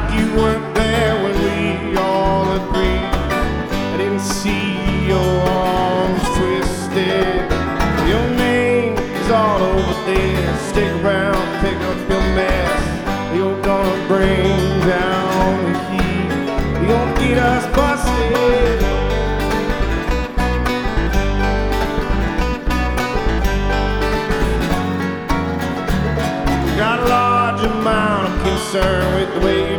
you weren't there when we all agreed. I didn't see your arms twisted. Your name is all over there. Stick around, pick up your mess. You're gonna bring down the heat. You're gonna get us busted. Got a large amount of concern with the way you